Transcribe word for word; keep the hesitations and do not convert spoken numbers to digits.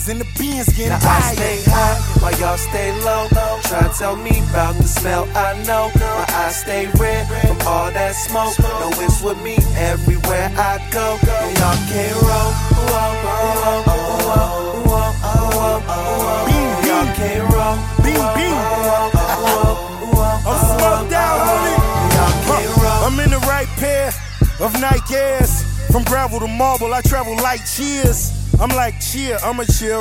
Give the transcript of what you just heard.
in the beans getting now tired. I stay high while y'all stay low. Try to tell me about the smell I know. My eyes stay red from all that smoke. No, it's with me everywhere I go. And y'all can't roll. Y'all can't roll. Beam, beam. I'm smoked out, honey. Y'all can't roll. I'm in the right pair of Nike Airs. From gravel to marble, I travel light years. I'm like, cheer, I'm a chill.